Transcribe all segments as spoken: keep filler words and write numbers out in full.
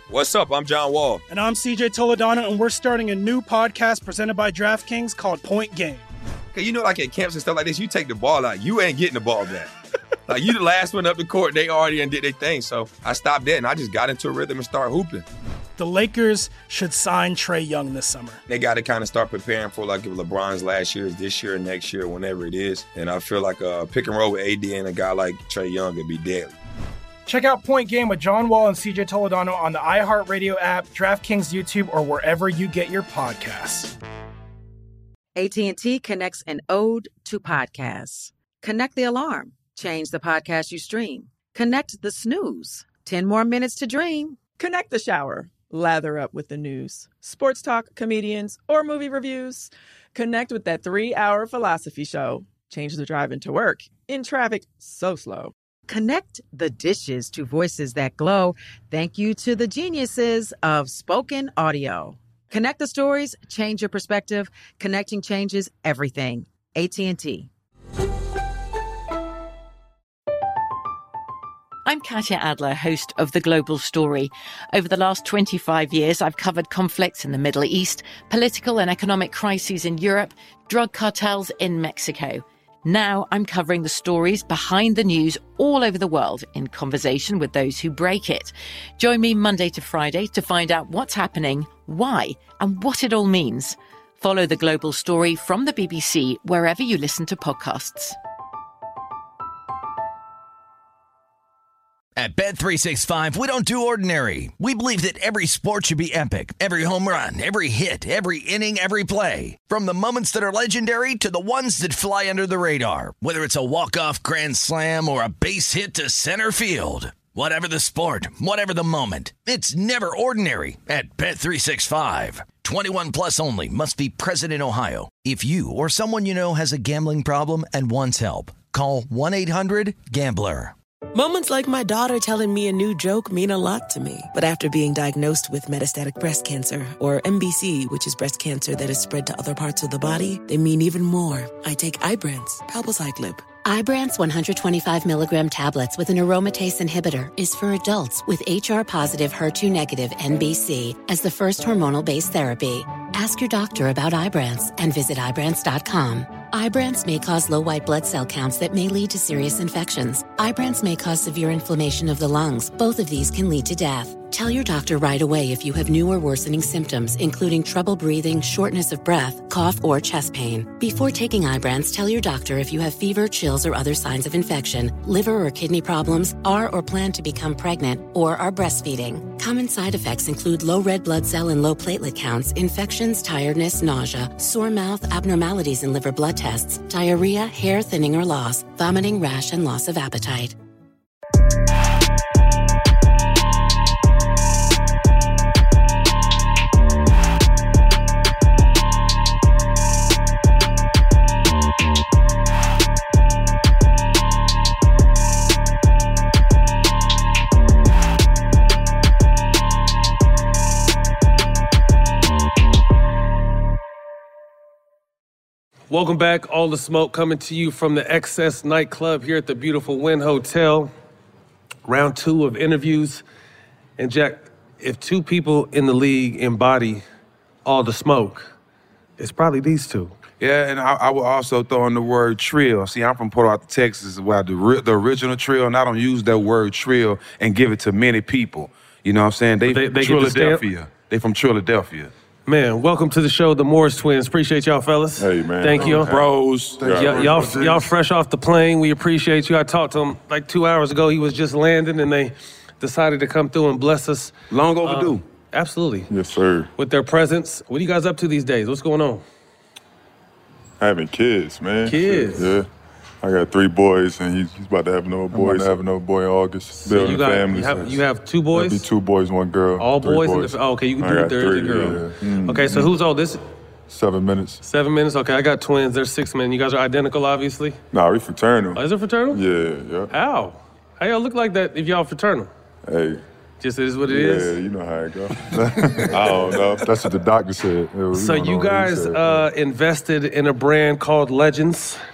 What's up? I'm John Wall. And I'm C J Toledano, and we're starting a new podcast presented by DraftKings called Point Game. Okay, you know, like at camps and stuff like this, you take the ball out, you ain't getting the ball back. Like, you the last one up the court, they already did their thing. So I stopped that, and I just got into a rhythm and started hooping. The Lakers should sign Trae Young this summer. They got to kind of start preparing for, like, if LeBron's last year is this year, next year, whenever it is. And I feel like a pick and roll with A D and a guy like Trae Young would be deadly. Check out Point Game with John Wall and C J Toledano on the iHeartRadio app, DraftKings YouTube, or wherever you get your podcasts. A T and T connects an ode to podcasts. Connect the alarm. Change the podcast you stream. Connect the snooze. ten more minutes to dream. Connect the shower. Lather up with the news. Sports talk, comedians, or movie reviews. Connect with that three-hour philosophy show. Change the drive into work. In traffic so slow. Connect the dishes to voices that glow. Thank you to the geniuses of spoken audio. Connect the stories, change your perspective. Connecting changes everything. A T and T. I'm Katya Adler, host of The Global Story. Over the last twenty-five years, I've covered conflicts in the Middle East, political and economic crises in Europe, drug cartels in Mexico. Now I'm covering the stories behind the news all over the world in conversation with those who break it. Join me Monday to Friday to find out what's happening, why, and what it all means. Follow The Global Story from the B B C wherever you listen to podcasts. At Bet three sixty-five, we don't do ordinary. We believe that every sport should be epic. Every home run, every hit, every inning, every play. From the moments that are legendary to the ones that fly under the radar. Whether it's a walk-off grand slam or a base hit to center field. Whatever the sport, whatever the moment. It's never ordinary at Bet three sixty-five. twenty-one plus only. Must be present in Ohio. If you or someone you know has a gambling problem and wants help, call one eight hundred gambler. Moments like my daughter telling me a new joke mean a lot to me. But after being diagnosed with metastatic breast cancer, or M B C, which is breast cancer that is spread to other parts of the body, they mean even more. I take Ibrance, palbociclib. Ibrance one hundred twenty-five milligram tablets with an aromatase inhibitor is for adults with H R-positive, H E R two negative M B C as the first hormonal-based therapy. Ask your doctor about Ibrance and visit Ibrance dot com. Ibrance may cause low white blood cell counts that may lead to serious infections. Ibrance may cause severe inflammation of the lungs. Both of these can lead to death. Tell your doctor right away if you have new or worsening symptoms, including trouble breathing, shortness of breath, cough, or chest pain. Before taking Ibrance, tell your doctor if you have fever, chills, or other signs of infection, liver or kidney problems, are or plan to become pregnant, or are breastfeeding. Common side effects include low red blood cell and low platelet counts, infections, tiredness, nausea, sore mouth, abnormalities in liver blood tests, diarrhea, hair thinning or loss, vomiting, rash, and loss of appetite. Welcome back. All the Smoke coming to you from the Excess nightclub here at the beautiful Wynn Hotel. Round two of interviews. And Jack, if two people in the league embody all the smoke, it's probably these two. Yeah, and I, I would also throw in the word trill. See, I'm from Port Arthur, Texas, where the, the original trill, and I don't use that word trill and give it to many people. You know what I'm saying? They, they, they Philadelphia. They from Philadelphia. Man, welcome to the show, the Morris Twins. Appreciate y'all, fellas. Hey, man. Thank you. Bros. Thank y- y'all, y'all fresh off the plane. We appreciate you. I talked to him like two hours ago. He was just landing, and they decided to come through and bless us. Long overdue. Uh, absolutely. Yes, sir. With their presence. What are you guys up to these days? What's going on? Having kids, man. Kids? Yeah. I got three boys, and he's, he's about to have another boy. I'm about to have another boy in August. So Building you got, families. You have, you have two boys? It'll be two boys, one girl. All boys? boys. In the, oh, okay, you can I do got the third three, girl. Yeah. Mm-hmm. Okay, so who's old? This? Seven minutes. Seven minutes? Okay, I got twins. They're six men. You guys are identical, obviously? Nah, we fraternal. Oh, is it fraternal? Yeah, yeah. How? How y'all look like that if y'all fraternal? Hey. Just is what it yeah, is? Yeah, you know how it goes. I don't know. That's what the doctor said. So you guys uh, invested in a brand called Legends.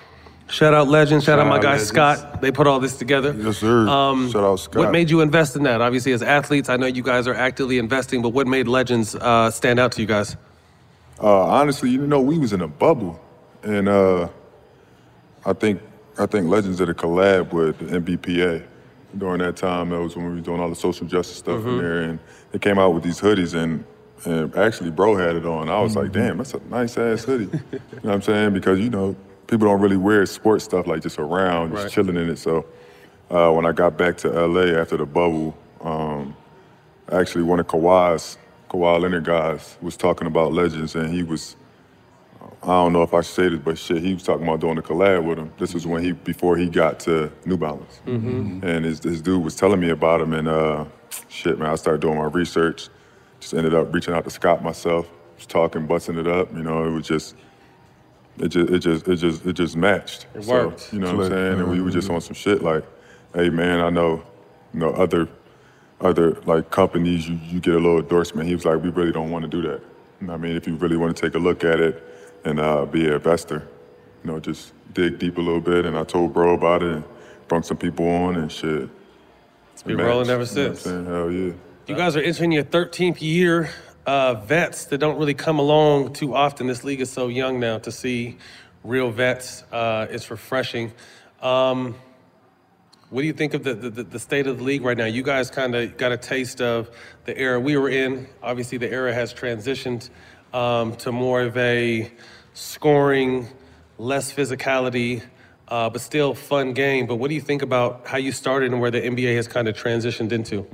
Shout out Legends. Shout, Shout out my out guy Legends. Scott. They put all this together. Yes, sir. Um, Shout out Scott. What made you invest in that? Obviously, as athletes, I know you guys are actively investing, but what made Legends uh, stand out to you guys? Uh, honestly, you know, we was in a bubble, and uh, I think I think Legends did a collab with the N B P A during that time. That was when we were doing all the social justice stuff Mm-hmm. in there, and they came out with these hoodies, and, and actually, bro had it on. I was like, Mm-hmm. damn, that's a nice ass hoodie. You know what I'm saying? Because you know, people don't really wear sports stuff like just around, just Right. chilling in it. So uh, when I got back to L A after the bubble, um, actually one of Kawhi's, Kawhi Leonard guys was talking about Legends, and he was, I don't know if I should say this, but shit, he was talking about doing a collab with him. This was when he, before he got to New Balance. Mm-hmm. And his, his dude was telling me about him, and uh, shit, man, I started doing my research. Just ended up reaching out to Scott myself, just talking, busting it up. You know, it was just, it just, it just, it just, it just matched. It So, worked. you know what I'm saying? And we were just on some shit like, hey, man, I know, you know, other, other like companies, you, you get a little endorsement. He was like, we really don't want to do that. You know what I mean, if you really want to take a look at it and uh, be an investor, you know, just dig deep a little bit. And I told bro about it and brought some people on and shit. It's been rolling ever You know what I'm since. saying? Hell yeah. You guys are entering your thirteenth year. Uh, vets that don't really come along too often. This league is so young now. To see real vets, uh, it's refreshing. Um, what do you think of the, the, the state of the league right now? You guys kind of got a taste of the era we were in. Obviously, the era has transitioned um, to more of a scoring, less physicality, uh, but still fun game. But what do you think about how you started and where the N B A has kind of transitioned into?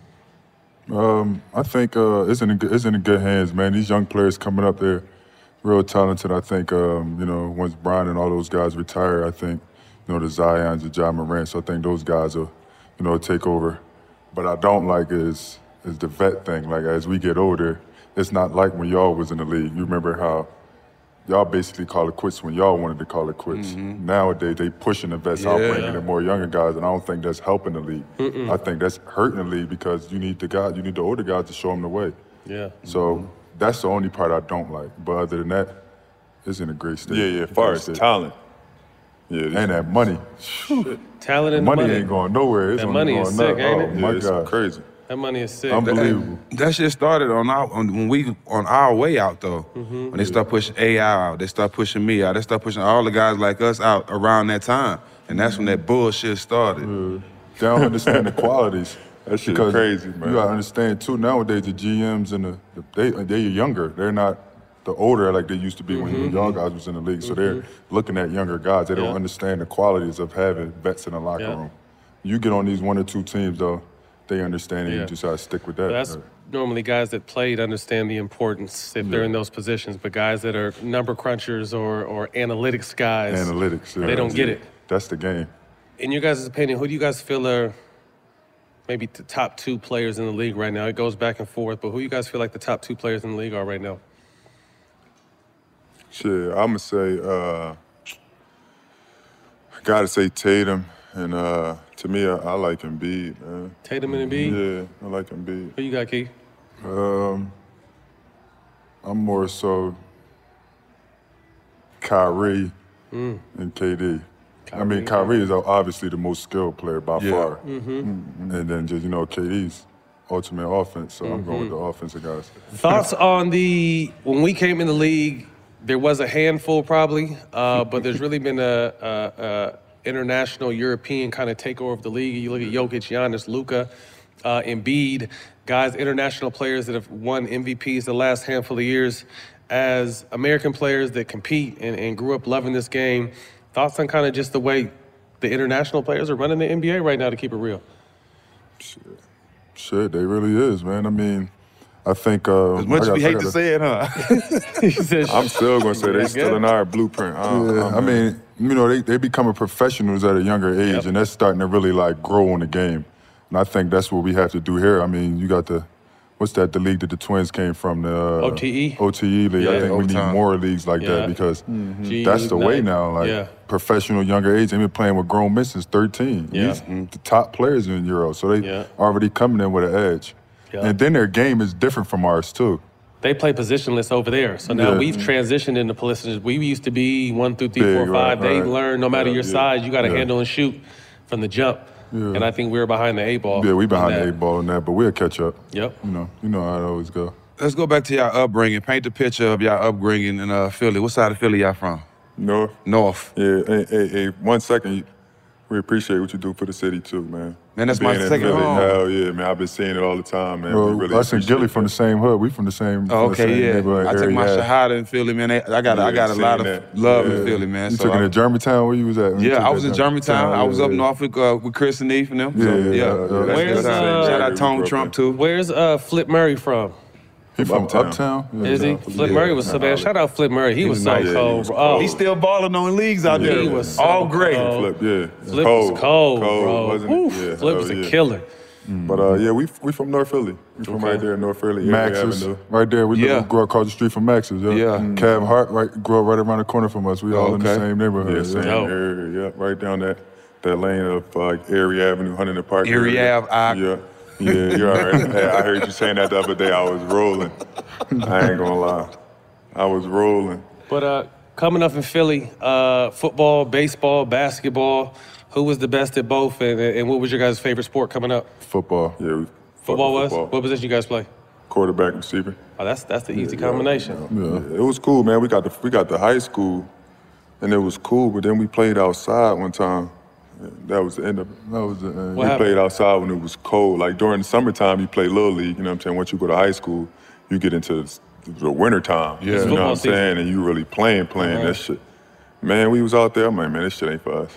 Um, I think uh, it's in a good, it's in a good hands, man. These young players coming up there, real talented. I think um, you know, once Brian and all those guys retire, I think you know the Zions, the John Morant. So I think those guys will, you know, take over. But I don't like is is the vet thing. Like as we get older, it's not like when y'all was in the league. You remember how y'all basically call it quits when y'all wanted to call it quits. Mm-hmm. Nowadays, they pushing the vets out, Yeah. bringing in more younger guys, and I don't think that's helping the league. Mm-mm. I think that's hurting the league because you need the guys, you need the older guys to show them the way. Yeah. So that's the only part I don't like. But other than that, it's in a great state. Yeah, yeah, as far as talent. Yeah, and that money. Talent and money, money ain't going nowhere. It's That only money going is sick, up. ain't oh, it? my Yeah, it's God. crazy. That money is sick. Unbelievable. That, that shit started on our on, when we on our way out though. Mm-hmm. When they start pushing A I out, they start pushing me out, they start pushing all the guys like us out around that time, and that's when that bullshit started. Yeah. They don't understand the qualities. That shit Because crazy, man. You gotta understand too. Nowadays, the G Ms and the, the they they're younger. They're not the older like they used to be when Mm-hmm. y'all guys was in the league. So they're looking at younger guys. They Yeah. don't understand the qualities of having vets in the locker Yeah. room. You get on these one or two teams though, they understand, and Yeah. you just gotta stick with that. That's normally guys that played understand the importance if they're in those positions, but guys that are number crunchers or, or analytics guys, Analytics. Yeah. they don't get it. That's the game. In your guys' opinion, who do you guys feel are maybe the top two players in the league right now? It goes back and forth, but who you guys feel like the top two players in the league are right now? Shit, I'ma say, uh, I gotta say Tatum, and uh, to me, I, I like Embiid, man. Tatum and Embiid? Yeah, I like Embiid. Who you got, Keith? Um, I'm more so Kyrie Mm. and K D. I mean, Kyrie. Kyrie is obviously the most skilled player by Yeah. far. Mm-hmm. And then just, you know, K D's ultimate offense, so I'm going with the offensive guys. Thoughts on the, when we came in the league, there was a handful probably, uh, but there's really been a, a, a international European kind of takeover of the league. You look at Jokic, Giannis, Luka, uh, Embiid, guys, international players that have won M V Ps the last handful of years. As American players that compete and, and grew up loving this game, thoughts on kind of just the way the international players are running the N B A right now, to keep it real? Shit, they really is, man. I mean, I think uh, As much I as got- we I hate to gotta- say it, huh? He said, I'm still gonna say they Yeah. still in our blueprint. I, don't- Yeah, I mean, you know, they they becoming professionals at a younger age, Yep. and that's starting to really like grow in the game. And I think that's what we have to do here. I mean, you got the, what's that? The league that the Twins came from, the uh, O T E? O T E league. Yeah. I think we Overtime. need more leagues like Yeah. that because G that's the way League, now. Like yeah. professional younger age, they've been playing with grown men since thirteen. Yeah. These the top players in Euro, so they Yeah. already coming in with an edge. Yeah. And then their game is different from ours too. they play positionless over there. So now Yeah. we've transitioned into positions. We used to be one through three, Big, four, five. right, They right. learn no matter Yeah, your yeah, size, you got to yeah. handle and shoot from the jump. Yeah. And I think we were behind the eight ball. Yeah, we on behind that. the eight ball on that, but we'll catch up. Yep. You know, you know how it always go. Let's go back to y'all upbringing. Paint the picture of y'all upbringing in uh, Philly. What side of Philly y'all from? North. North. Yeah, hey, hey, hey, one second. We appreciate what you do for the city too, man. Man, that's my Being in second Philly, home. Hell yeah, man. I've been seeing it all the time, man. Well, we really us and appreciate Gilly from the same hood. We from the same. Oh, from the same okay, yeah. neighborhood I took area, my yeah. shahada in Philly, man. They- I got, I Yeah, got a lot of seeing that. love Yeah. in Philly, man. You So took it I- to Germantown? Where you was at? when you Yeah, took I that was in down? Germantown. I was yeah, up yeah. north with, uh, with Chris and Eve and them. So, Yeah, yeah. yeah, yeah, That's yeah. Where's, good time. uh, Shout out we Tone grew up Trump, in. too. Where's uh, Flip Murray from? He from Uptown. uptown. Uptown? Yeah, Is he? yeah. Flip Yeah. Murray was so bad. Shout out Flip Murray. He, He was, was so nice. Yeah, he cold. was bro. cold. Oh, He's still balling on leagues out Yeah, there. he was so all great. cold. Flip, yeah. Flip cold. was cold, cold, bro. wasn't Woo, it? Yeah, Flip was hell a yeah. killer. But uh, yeah, we we from North Philly. We from Okay. right there in North Philly, Erie Max's, Avenue. right there. We, Yeah. live, we grew up across the street from Max's. Yeah. Yeah. Cav Hart right, grew up right around the corner from us. We all in the Okay. same neighborhood. Yeah, same Dope. area. Yeah, right down that that lane of uh, like Erie Avenue, Huntington Park. Erie area. Ave, I- Yeah, yeah, you're all right. Hey, I heard you saying that the other day. I was rolling. I ain't gonna lie, I was rolling. But uh, coming up in Philly, uh, football, baseball, basketball, who was the best at both, and, and what was your guys' favorite sport coming up? Football. Yeah, we Football was? football. What position you guys play? Quarterback, receiver. Oh, that's that's the easy Yeah, combination. Yeah, it was cool, man. We got the we got the high school, and it was cool. But then we played outside one time. That was the end of it. That was the, uh, What we happened? played outside when it was cold. Like during the summertime, you play little league. You know what I'm saying? Once you go to high school, you get into the winter time. Yeah. You know Football what I'm season. saying? And you really playing, playing Uh-huh. that shit. Man, we was out there. I'm like, man, this shit ain't for us.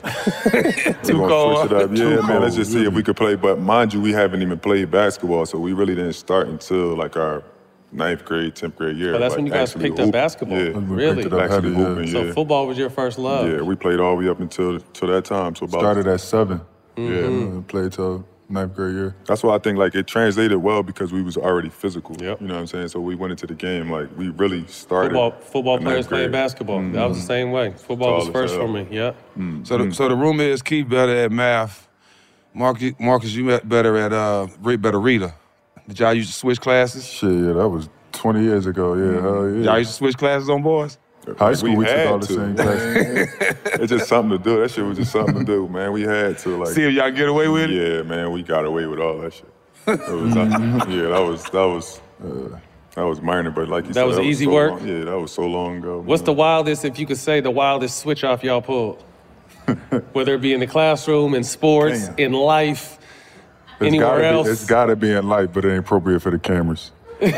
Too We're gonna cold. switch it up. Too Yeah, man. Let's cold, just see if we could play. But mind you, we haven't even played basketball, so we really didn't start until like our ninth grade, tenth grade year. Oh, that's like, when you guys actually picked up hoop. basketball? Yeah, we Really? picked it up actually heavy, yeah. hooping. So Yeah, football was your first love. yeah. We played all the way up until till that time. So about Started at seven. Mm-hmm. Yeah. Played till ninth grade year. That's why I think like it translated well because we was already physical. Yep. You know what I'm saying? So we went into the game like we really started. Football, football in players ninth playing grade. basketball. That was the same way. Football was Tall as first hell. for me. Yeah. So, the, so the rumor is Keith better at math. Marcus, Marcus you met better at uh, re- better reader. Did y'all used to switch classes? Shit, yeah, that was twenty years ago. Yeah, hell yeah. Y'all used to switch classes on boys? High school, we, took had all the to. same classes. It's just something to do. That shit was just something to do, man. We had to like. See if y'all get away with it? Yeah, man, we got away with all that shit. It was, uh, yeah, that was that was uh, that was minor, but like you That said, was that easy so work? long- yeah, that was so long ago. What's the man. wildest, if you could say, the wildest switch off y'all pulled? Whether it be in the classroom, in sports, Damn. in life, It's anywhere gotta else. Be, it's gotta be in life, but it ain't appropriate for the cameras.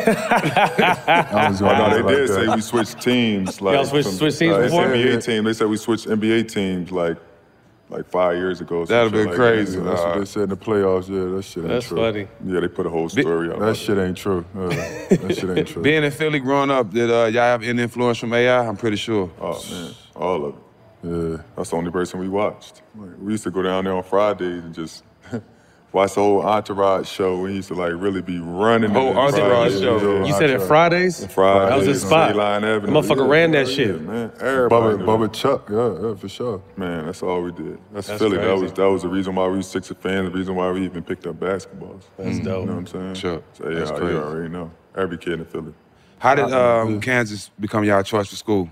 I was gonna Oh, no, leave they it did like say that. we switched teams. Like Y'all switched- some- switched teams uh, before? N B A Yeah. team. They said we switched N B A teams like like five years ago. some That'd shit been like crazy. that. That's what Uh, they said in the playoffs. Yeah, that shit ain't That's true. funny. Yeah, they put a whole story out. That shit ain't true. Uh, that shit ain't true. Being in Philly growing up, did uh, y'all have any influence from A I? I'm pretty sure. Oh man, all of it. Yeah. That's the only person we watched. Like, we used to go down there on Fridays and just watch the whole Entourage show. We used to like really be running. Whole in the Entourage Fridays. show. Yeah. You said it Fridays? Fridays. That was his spot. Line Avenue. The motherfucker Yeah, ran that yeah, shit. man. Everybody. Bubba, knew Bubba that. Chuck, yeah, yeah, for sure. Man, that's all we did. That's, That's Philly. That crazy. was that was the reason why we was Sixers fans. The reason why we even picked up basketballs. That's You dope. know what I'm saying? Sure. So yeah, That's you crazy. already know. Every kid in Philly. How did um, Kansas become y'all choice for school?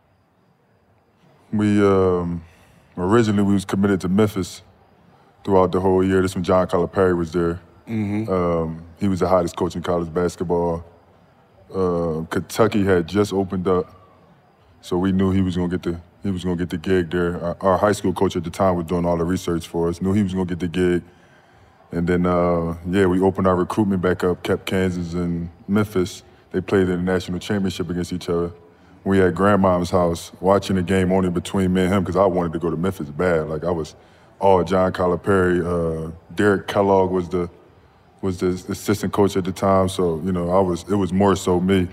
We um, originally we was committed to Memphis throughout the whole year. This when John Calipari was there. Um, he was the hottest coach in college basketball. Uh, Kentucky had just opened up, so we knew he was gonna get the he was gonna get the gig there. Our, our high school coach at the time was doing all the research for us. Knew he was gonna get the gig, and then uh, yeah, we opened our recruitment back up. Kept Kansas and Memphis. They played in the national championship against each other. We at grandmom's house watching the game only between me and him because I wanted to go to Memphis bad. Like I was all John Calipari. Uh, Derek Kellogg was the was the assistant coach at the time, so you know I was. It was more so me.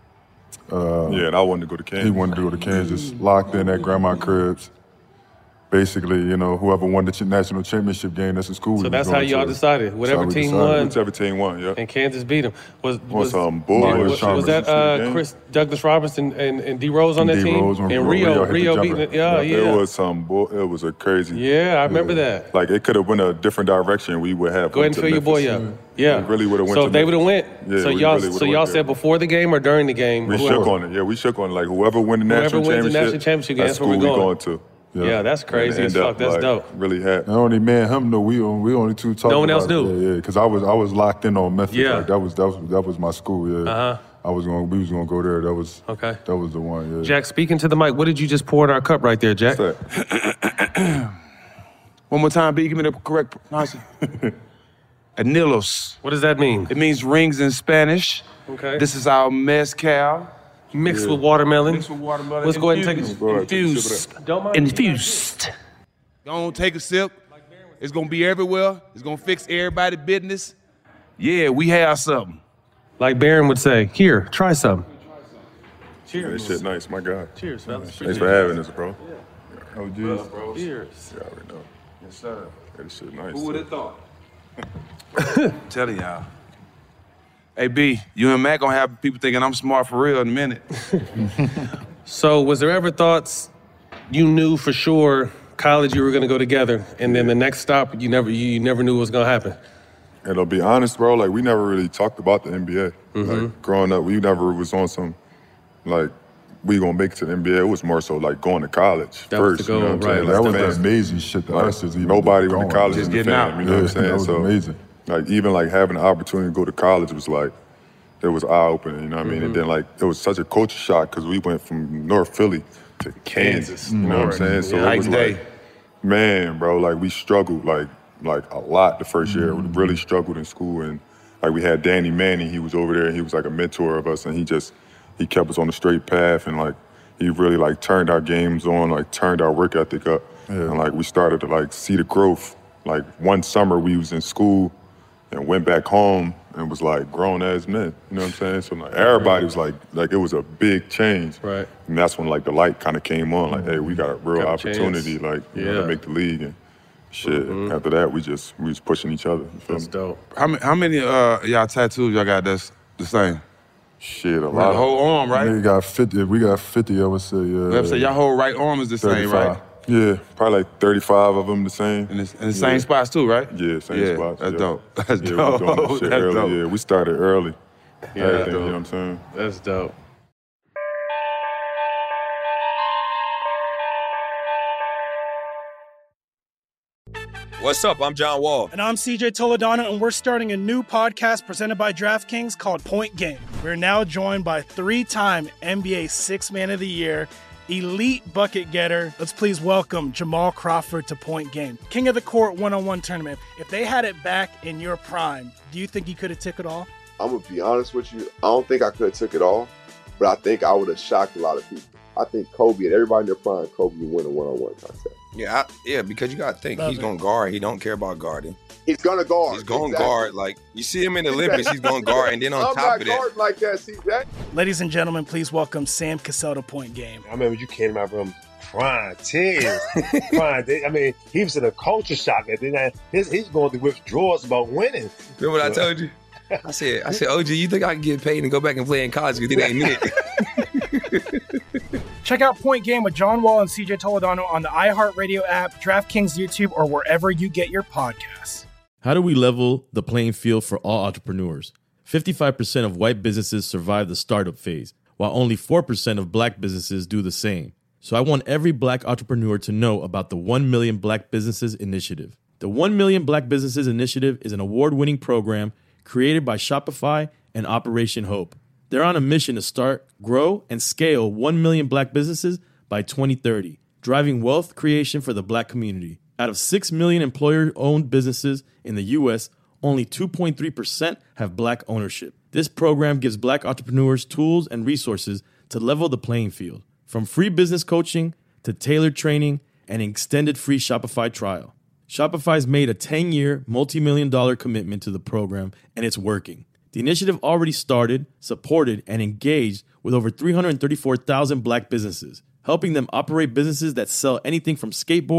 yeah, and I wanted to go to Kansas. He wanted to go to Kansas, locked in at Grandma Cribs. basically, you know, whoever won the ch- national championship game, that's the school. So we that's was how going y'all to. decided. Whatever That's how we team decided. won. Whichever team won, yeah. And Kansas beat them. Was was, Was, um, Bull was, or was, Chalmers that in the uh, game? Chris Douglas Robinson and, and D Rose on that D team? Rose when and Rio, Rio, hit Rio the beating jumper. it. Yeah, yeah. It was some bull. It was a crazy. Yeah, I remember that. Like it could have went a different direction. We would have. Go ahead and fill your boy up. Yeah. We really would have went. So to if they would have went, Yeah, so we y'all, really would've so went y'all there. said before the game or during the game? We whoever- shook on it. Yeah, we shook on it. Like whoever win the Whoever national wins the championship, national championship game, that's that's where school we we going. going to. Yeah, that's crazy And as end fuck. up, That's like, dope. Really happy. Not only me and him knew. We we only two talked. No one about else knew. It. Yeah, yeah. Because I was I was locked in on Memphis. Yeah. Like, that was that was that was my school. Yeah. Uh-huh. I was going. We was going to go there. That was Okay. That was the one. Yeah. Jack, speaking to the mic, what did you just pour in our cup right there, Jack? One more time, B. Give me the correct pronunciation. Anillos. What does that mean? It means rings in Spanish. Okay. This is our mezcal. Mixed with watermelon. Mixed with watermelon. Let's go ahead and take Infused. a Infused. Don't mind. Infused. Go on, take a sip. It's gonna be everywhere. It's gonna fix everybody's business. Yeah, we have something. Like Barron would say, here, try some. Cheers. That shit nice, my God. Cheers, fellas. Thanks for having us, bro. Oh, geez. Cheers. You already know. Yes, sir. That shit nice. Who would have thought? Telling y'all. Hey, B, you and Mac gonna have people thinking I'm smart for real in a minute. So was there ever thoughts you knew for sure college you were gonna go together, and then the next stop you never you never knew what was gonna happen? And to be honest, bro, like we never really talked about the N B A. Mhm. Like growing up, we never was on some like we gonna make it to the N B A. It was more so like going to college That was first. the you know goal, what I'm saying? right. Like, That was the fans- amazing shit. The like, us is even nobody went going. to college Just in the getting fam, out. you know what I'm Yeah, saying? that was so amazing. like even like having the opportunity to go to college was like it was eye opening. You know what I mean? And then like it was such a culture shock because we went from North Philly to Kansas. You know what I'm saying? So Yeah. it was Nice day. like, man, bro, like we struggled like like a lot the first year. Mm-hmm. We really struggled in school, and like we had Danny Manning. He was over there, and he was like a mentor of us, and he just he kept us on the straight path, and like he really like turned our games on, like turned our work ethic up, and like we started to like see the growth. Like one summer we was in school and went back home and was like grown as men. You know what I'm saying? So like everybody was like like it was a big change. Right. And that's when like the light kind of came on. Like, hey, we got a real Got a opportunity. chance. Like, you know, Yeah. to make the league and shit. After that, we just we was pushing each other. You feel That's me? dope. How many, how many uh, y'all tattoos y'all got that's the same? Shit, a The lot. whole arm, right? We got fifty. We got fifty. I would say. Yeah. Let's say y'all whole right arm is the same, right? Yeah, probably like thirty-five of them the same. In the, in the same spots too, right? Yeah, same Yeah, spots. that's yeah. dope. That's yeah, we dope. doing that shit That's early. dope. Yeah, we started early. Yeah, Everything, that's you know dope. what I'm saying? That's dope. What's up? I'm John Wall. And I'm C J Toledano, and we're starting a new podcast presented by DraftKings called Point Game. We're now joined by three-time N B A Sixth Man of the Year, elite bucket getter. Let's please welcome Jamal Crawford to Point Game. King of the Court one-on-one tournament. If they had it back in your prime, do you think you could have took it all? I'm gonna be honest with you. I don't think I could have took it all, but I think I would have shocked a lot of people. I think Kobe and everybody in their prime, Kobe would win a one-on-one contest. Yeah, I, yeah, because you gotta think Love he's it. gonna guard. He don't care about guarding. He's gonna guard. He's gonna Exactly. guard. Like you see him in the Olympics, he's gonna guard, and then on I'm top not of that, guarding like that, C J. Ladies and gentlemen, please welcome Sam Cassell to Point Game. I remember you came out from prime tears. prime. They, I mean, he was in a culture shock. And then his, he's going through withdrawals about winning. remember what I told you? I said, I said, O G, you think I can get paid and go back and play in college because it ain't it? Check out Point Game with John Wall and C J Toledano on the iHeartRadio app, DraftKings YouTube, or wherever you get your podcasts. How do we level the playing field for all entrepreneurs? fifty-five percent of white businesses survive the startup phase, while only four percent of black businesses do the same. So I want every black entrepreneur to know about the one million Black Businesses Initiative. The one million Black Businesses Initiative is an award-winning program created by Shopify and Operation Hope. They're on a mission to start, grow, and scale one million black businesses by twenty thirty, driving wealth creation for the black community. Out of six million employer-owned businesses in the U S, only two point three percent have black ownership. This program gives black entrepreneurs tools and resources to level the playing field, from free business coaching to tailored training and an extended free Shopify trial. Shopify's made a ten-year, multi-million dollar commitment to the program, and it's working. The initiative already started, supported, and engaged with over three hundred thirty-four thousand black businesses, helping them operate businesses that sell anything from skateboards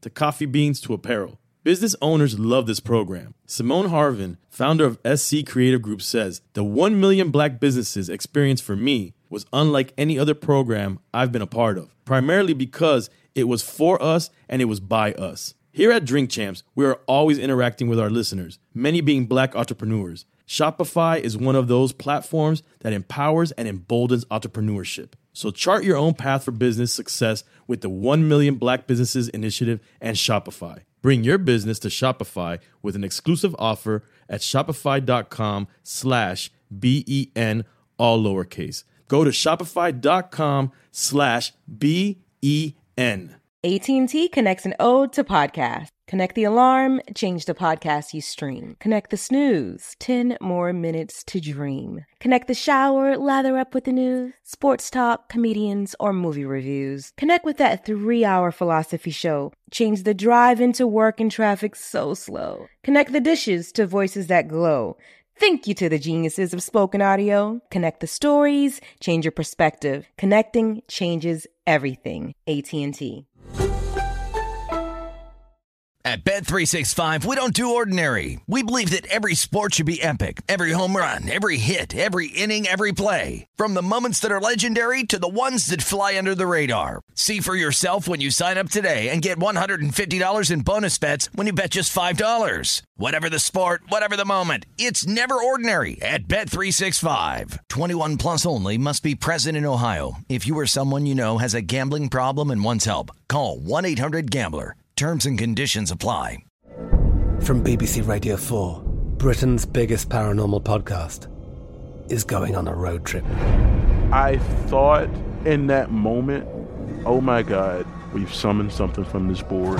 to coffee beans to apparel. Business owners love this program. Simone Harvin, founder of S C Creative Group, says, the one million Black businesses experience for me was unlike any other program I've been a part of, primarily because it was for us and it was by us. Here at Drink Champs, we are always interacting with our listeners, many being Black entrepreneurs. Shopify is one of those platforms that empowers and emboldens entrepreneurship. So chart your own path for business success with the one million Black Businesses Initiative and Shopify. Bring your business to Shopify with an exclusive offer at shopify.com slash B-E-N, all lowercase. Go to shopify.com slash B-E-N. A T and T connects an ode to podcasts. Connect the alarm, change the podcast you stream. Connect the snooze, ten more minutes to dream. Connect the shower, lather up with the news, sports talk, comedians, or movie reviews. Connect with that three-hour philosophy show. Change the drive into work and traffic so slow. Connect the dishes to voices that glow. Thank you to the geniuses of spoken audio. Connect the stories, change your perspective. Connecting changes everything. A T and T. At Bet three sixty-five, we don't do ordinary. We believe that every sport should be epic. Every home run, every hit, every inning, every play. From the moments that are legendary to the ones that fly under the radar. See for yourself when you sign up today and get one hundred fifty dollars in bonus bets when you bet just five dollars. Whatever the sport, whatever the moment, it's never ordinary at Bet three sixty-five. twenty-one plus only. Must be present in Ohio. If you or someone you know has a gambling problem and wants help, call one eight hundred gambler. Terms and conditions apply. From B B C Radio four, Britain's biggest paranormal podcast is going on a road trip. I thought in that moment, oh my God, we've summoned something from this board.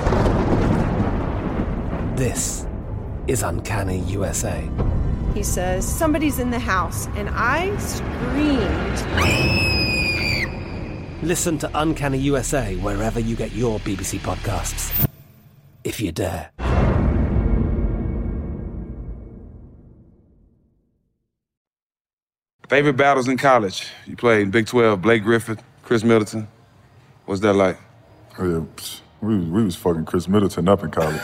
This is Uncanny U S A. He says, somebody's in the house, and I screamed. Listen to Uncanny U S A wherever you get your B B C podcasts, if you dare. Favorite battles in college? You played in Big twelve, Blake Griffin, Chris Middleton. What's that like? Oh, yeah. We was, we was fucking Chris Middleton up in college.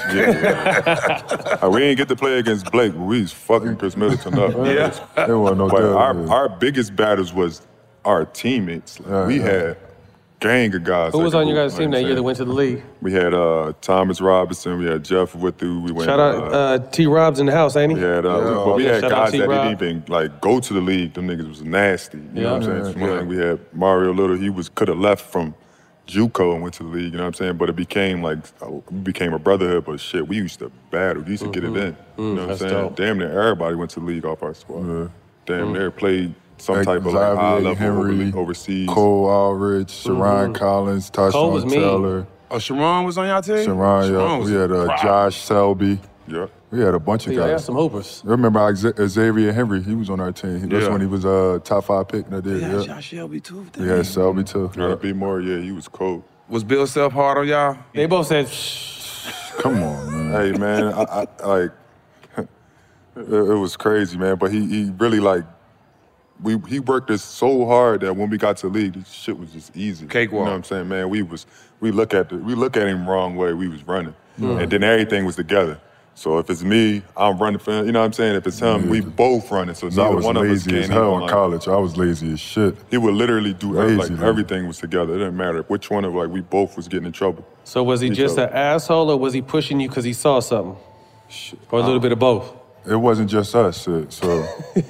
Yeah. uh, we didn't get to play against Blake, but we was fucking Chris Middleton up. Yeah. There wasn't no But doubt. our- Our, our biggest battles was our teammates. Like, Yeah, we yeah. had gang of guys. Who was that on your could- guys' team that year that went to the league? We had uh, Thomas Robinson. We had Jeff Withu. We went. Shout out uh, uh, T. Rob's in the house, ain't he? We had, uh, Yeah. but we Yeah, had shout out guys that T-Rob. didn't even like go to the league. Them niggas was nasty. You know what I'm Yeah. saying? Yeah. Like, we had Mario Little. He was could have left from JUCO and went to the league. You know what I'm saying? But it became like uh, we became a brotherhood. But shit, we used to battle. We used to get it Mhm. in. Mm, You know what I'm that's saying? dope. Damn near everybody went to the league off our squad. Damn Mm. near played some Like type of like high Xavier level Henry, over- overseas. Cole Aldridge, Sharon Mhm. Collins, Cole was Tyshawn mean. Taylor. Oh, Sharon was on y'all team? Sharon, yeah. Sharon was We had uh, proud. Josh Selby. Yeah. We had a bunch of Yeah, they guys. had some hoopers. I remember Xa- Xavier Henry, he was on our team. That's Yeah. when he was a uh, top five pick that year. Yeah, Yeah, Josh Shelby too. we had Selby too. Yeah, B Moore, yeah, he was cold. Was Bill Self hard on y'all? They both said, Come on, man. Hey, man, I, I like it, it was crazy, man. But he he really like we he worked us so hard that when we got to the league, this shit was just easy. Cakewalk. You know what I'm saying, man? We was we look at the we look at him wrong way. We was running, Yeah. and then everything was together. So if it's me, I'm running for him. You know what I'm saying? If it's him, we both running. So I neither was one of us lazy can as hell even, in like- college. I was lazy as shit. He would literally do every- Lazy, like man. everything was together. It didn't matter which one of like we both was getting in trouble. so was he Each just other. an asshole or was he pushing you because he saw something? Or a little bit of both? It wasn't just us, shit. So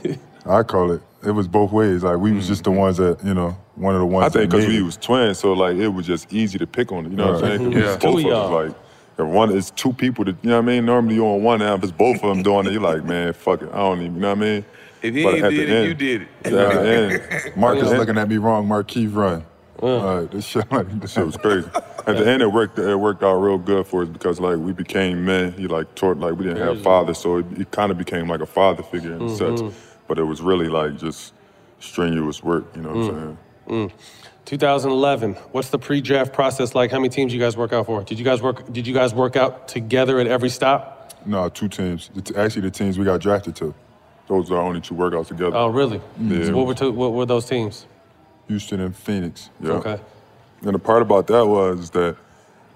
I call it. It was both ways. Like we was just the ones that you know, one of the ones. I think that because made we it. was twins, so like it was just easy to pick on it. You know what I'm Right. saying? 'Cause Yeah. we was Two both of of us, y'all. like if one is two people that you know what I mean. Normally you on one, now if it's both of them doing it, you're like, man, fuck it, I don't even. You know what I mean? If he But ain't at the did it, end- you did it. At the end, Marcus Yeah. looking at me wrong. Marquise run. Like, this shit, like, This shit was crazy. At the end, it worked. It worked out real good for us because like we became men. He like taught like we didn't have fathers, so it, it kind of became like a father figure in a sense. Mhm. But it was really like just strenuous work. You know what I'm saying? Mm. twenty eleven. What's the pre-draft process like? How many teams you guys work out for? Did you guys work? Did you guys work out together at every stop? No, two teams. The t- Actually, the teams we got drafted to. Those are our only two workouts together. Oh, really? Yeah. So what were two, what were those teams? Houston and Phoenix. Yeah. Okay. And the part about that was that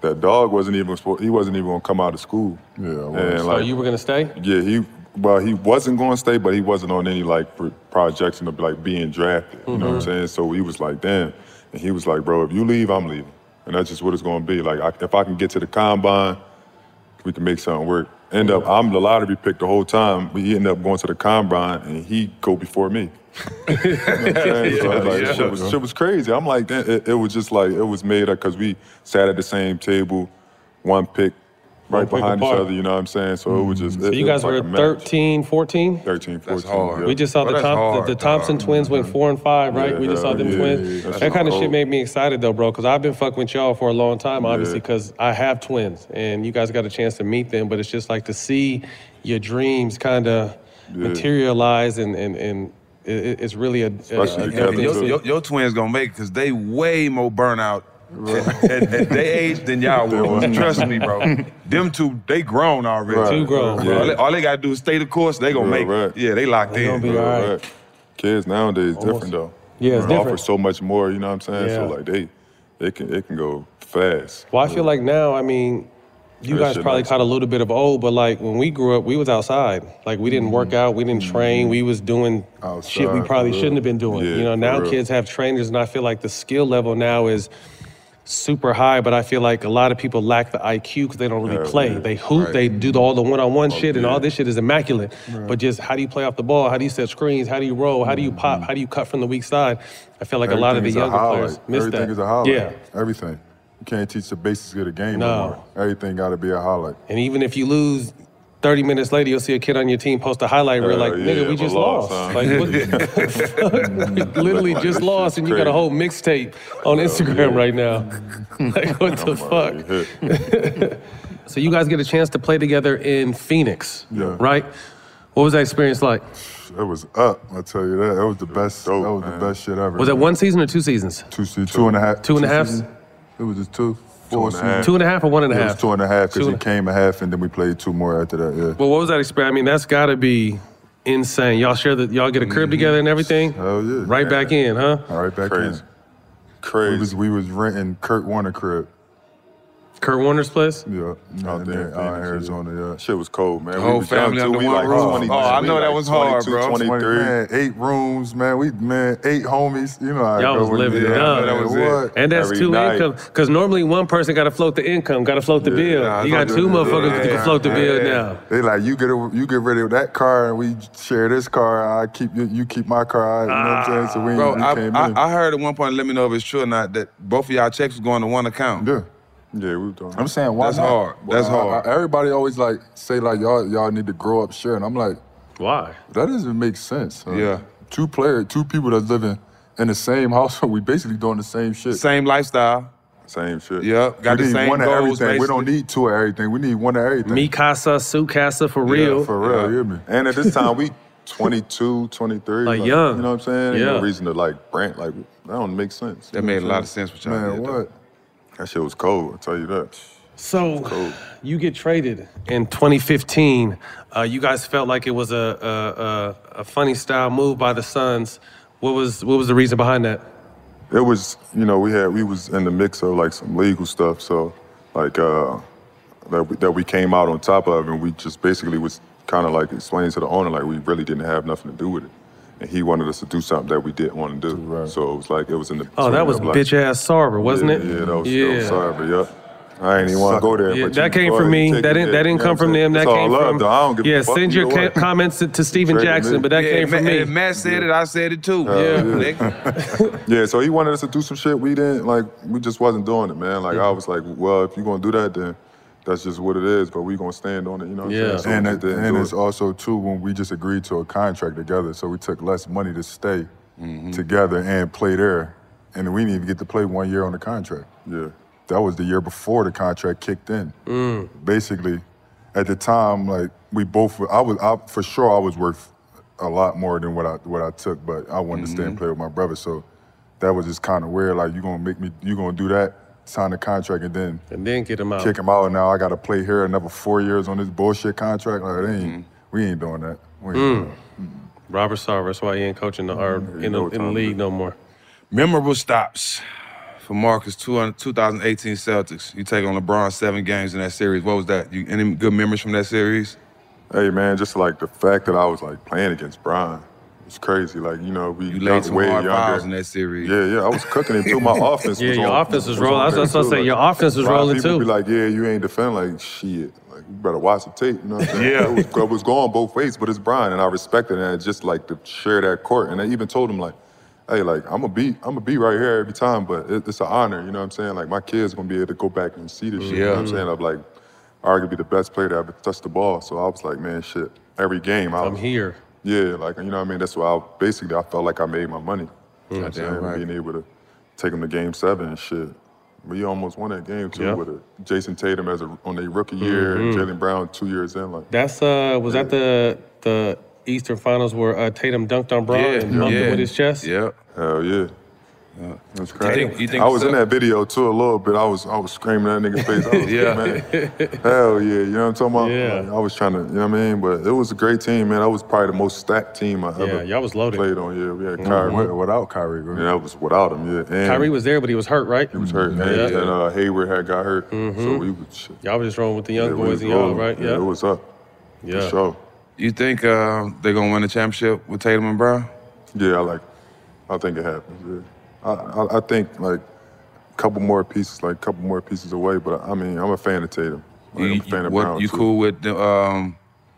that dog wasn't even supposed, he wasn't even gonna come out of school. Yeah, and So like, you were gonna stay? yeah, he well he wasn't going to stay, but he wasn't on any like pro- projection of like being drafted. You know what I'm Mhm. saying? So he was like, damn, and he was like, bro, if you leave, I'm leaving, and that's just what it's gonna be. Like I, if I can get to the combine, we can make something work. End up, I'm the lottery pick the whole time. We ended up going to the combine, and he go before me. You know what I'm saying? So, like, Yeah. shit, was, shit was crazy. I'm like, damn, it, it was just like, it was made up because we sat at the same table, one pick right One pick behind each apart. other, you know what I'm saying? So it was just, So it, you it guys was were like a match. thirteen, fourteen? thirteen, fourteen. hard. yeah. We just saw Well, the, that's Tom, hard, the, the Thompson twins went four and five, right? Yeah, we just saw them yeah, twins. yeah, yeah. That kind of That's shit made me excited though, bro, because I've been fucking with y'all for a long time, obviously, Yeah. because I have twins, and you guys got a chance to meet them. But it's just like to see your dreams kind of materialize, and and and it, it- it's really a. Especially a, a together, a- Your, your, your twins gonna make it because they way more burnout at, at, at their age than y'all will. Trust me, bro. Them two, they grown already. Right. Too grown, Yeah. bro. All, they, all they gotta do is stay the course. They gonna Right, make it. right. Yeah, they locked They in. gonna be all right. Kids nowadays Almost. different though. Yeah, it's They offer different. so much more, you know what I'm saying? So Yeah. like they, they can, they can go fast. Well, I feel like now, I mean, you That guys shit probably nice. caught a little bit of old, but like when we grew up, we was outside. Like we didn't work out, we didn't train, we was doing shit we Outside, probably for real. shouldn't have been doing. Yeah, you know, for now real. kids have trainers, and I feel like the skill level now is super high, but I feel like a lot of people lack the I Q because they don't really Yeah, play. yeah. They hoop, Right. they do the, all the one-on-one shit, and yeah. all this shit is immaculate. Right. But just how do you play off the ball? How do you set screens? How do you roll? How do you pop? How do you cut from the weak side? I feel like a lot of the Everything is a younger highlight. players miss Everything that. is a highlight. Yeah. Everything. You can't teach the basics of the game No. no more. Everything got to be a highlight. And even if you lose thirty minutes later, you'll see a kid on your team post a highlight reel like, Uh, nigga, yeah, we but just lost, lost. huh? Like, what the fuck? Literally Like, just this lost, shit's and you got a crazy. whole mixtape on Instagram right now. Like, what the fuck? So you guys get a chance to play together in Phoenix, Yeah. right? What was that experience like? It was up, I'll tell you that. It was the best, that was the best shit ever. Was it one season or two seasons? Two seasons. Two and a half. Two and a half? seasons. It was just two. Two Four and a half. seasons. Two and a half or one and a It half? was two and a half Two because and it came a half and then we played two more after that, yeah. Well, what was that experience? I mean, that's got to be insane. Y'all share the, y'all get a crib together and everything? Hell yeah. Right back in, huh? All right, back Crazy. in. Crazy. We was, we was renting Kurt Warner crib. Kurt Warner's place? Yeah, out there, out in Arizona, yeah. Shit was cold, man. The We whole was young, family too. under We one like roof. twenty, Oh, I we know like that was hard, twenty-two, bro. twenty-three. Man, eight rooms, man. We, man, eight homies. You know how Y'all it was go when living you- it yeah, up. man, what? And that's Every two night. income. Because normally one person got to float the income, got to float the bill. Nah, You got it's two all good. motherfuckers that Yeah, can float the yeah, bill yeah. now. They like, you get a, you get rid of that car and we share this car. I keep you, you keep my car. You know what I'm saying? So we, Bro, we I, came I, in. I heard at one point, let me know if it's true or not, that both of y'all checks was going to one account. Yeah. Yeah, we were doing. I'm saying, why That's not? hard. That's Well, I- hard. I- everybody always like say like y'all y'all need to grow up sharing. I'm like, why? That doesn't make sense. huh? Yeah. Two players, two people that's living in the same household. We basically doing the same shit. Same lifestyle. Same shit. Yep, got we the need same one of goals, everything. We don't basically. need two of everything. We need one of everything. Me casa, su casa for real. Yeah, for real, you hear me? And at this time, we twenty-two, twenty-three. Like young. You know what I'm saying? Ain't Yeah. no reason to like brand, like, that don't make sense. That You know made what a I'm lot of saying? sense what y'all Man, did, what? That shit was cold, I'll tell you that. So you get traded in twenty fifteen. Uh, you guys felt like it was a, a, a, a funny style move by the Suns. What was what was the reason behind that? It was, you know, we had we was in the mix of like some legal stuff, so like uh that we, that we came out on top of, and we just basically was kind of like explaining to the owner like we really didn't have nothing to do with it, and he wanted us to do something that we didn't want to do. So it was like it was in the Oh, that was like, bitch ass Sarver, wasn't yeah, it? Yeah, that was, yeah. that was Sarver, yeah. I ain't even want to go there. Yeah, but that you, came go from ahead, me. you take That it didn't there, that didn't you know come what from I'm them. saying? That It's all came love, from though. I don't give a yeah. fuck Send your either way. ca- comments to, to Steven Straight to Jackson, me. but that Yeah, came from Ma- me. and Matt said it, I said it too. Uh, yeah, yeah. nigga. Yeah, so he wanted us to do some shit we didn't, like, we just wasn't doing it, man. Like, I was like, well, if you're gonna do that, then that's just what it is, but we gonna stand on it, you know what Yeah. I'm saying? And So we it- just didn't and do it's it. also, too, when we just agreed to a contract together, so we took less money to stay together and play there, and we didn't even get to play one year on the contract. Yeah. That was the year before the contract kicked in. Mm. Basically, at the time, like, we both, I was, I, for sure I was worth a lot more than what I what I took, but I wanted to stay and play with my brother, so that was just kind of weird. Like, you gonna make me, you gonna do that, sign the contract, and then And then get him out. kick him out, and now I gotta play here another four years on this bullshit contract. Like, it ain't, we ain't doing that. We ain't Mm. doing that. Robert Sarver. That's why he ain't coaching the or in the, in the league no more. Memorable stops For Marcus, two thousand eighteen Celtics, you take on LeBron seven games in that series. What was that? You, any good memories from that series? Hey, man, just like the fact that I was like playing against Bron. It's crazy. Like, you know, we You laid some way hard younger. fouls in that series. Yeah, yeah, I was cooking him too. My offense Yeah, was your on. offense was on rolling. I was there, just gonna too. say, Like, your offense was a lot of rolling, people too. be like, yeah, you ain't defending. Like, shit. Like, you better watch the tape. You know what I'm saying? Yeah. It was, it was going both ways, but it's Brian, and I respected it. And just like to share that court. And I even told him, like, hey, like, I'm gonna be, I'm gonna be right here every time, but it, it's an honor. You know what I'm saying? Like, my kids gonna be able to go back and see this shit. You know what I'm Yeah. saying? I'm like, arguably the best player to ever touch the ball. So I was like, man, shit. Every game, I I'm was, here. Yeah, like, you know what I mean? That's why I, basically I felt like I made my money. You know what I'm Goddamn saying? right. Being able to take them to game seven and shit. We almost won that game too Yeah. with a Jason Tatum as a, on their rookie year and Mhm. Jaylen Brown two years in. Like, That's uh, was that the the Eastern Finals where uh, Tatum dunked on Bron Yeah, and bumped yeah. him with his chest? Yeah. hell yeah. Yeah. That's You crazy. think- you think I was so? in that video too a little bit. I was I was screaming at that nigga's face. I was, Yeah. man, hell yeah. You know what I'm talking about? Yeah. Like, I was trying to, you know what I mean? But it was a great team, man. That was probably the most stacked team I Yeah, ever y'all was loaded. played on. Yeah, we had Mhm. Kyrie. With- without Kyrie. Yeah, that was without him, yeah. And Kyrie was there, but he was hurt, right? He was hurt, man. Yeah. And uh, Hayward had got hurt. Mhm. So we was shit. Y'all was just rolling with the young Yeah, we boys was and y'all, rolling. right? Yeah, Yeah. it was up. Yeah. For sure. You think uh, they're gonna win the championship with Tatum and Brown? Yeah, I like. I think it happens. Yeah. I, I I think like a couple more pieces, like a couple more pieces away. But I mean, I'm a fan of Tatum. Like, I'm a You, fan of what, Brown you too. cool with the, um,